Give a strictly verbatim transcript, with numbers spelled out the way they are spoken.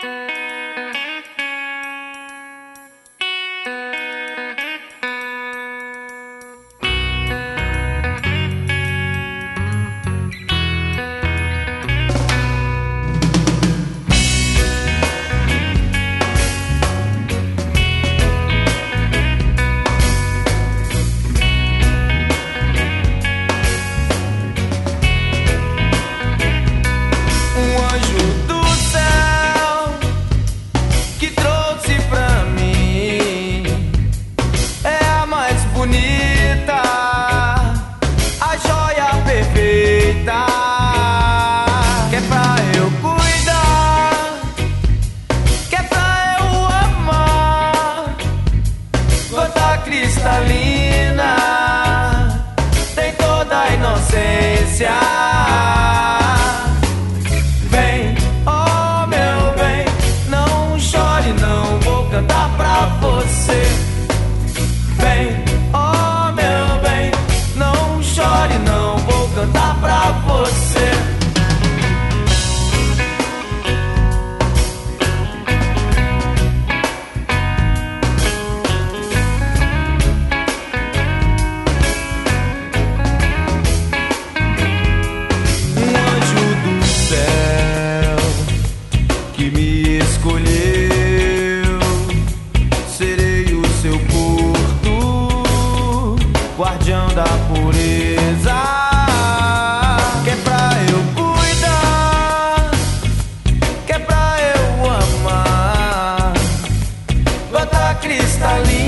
Cristalina, tem toda a inocência. Vem, oh meu bem, não chore, não vou cantar pra você. Vem, oh meu bem, não chore, não vou cantar pra você. Que me escolheu, serei o seu porto, guardião da pureza, que é pra eu cuidar, que é pra eu amar, gota cristalina.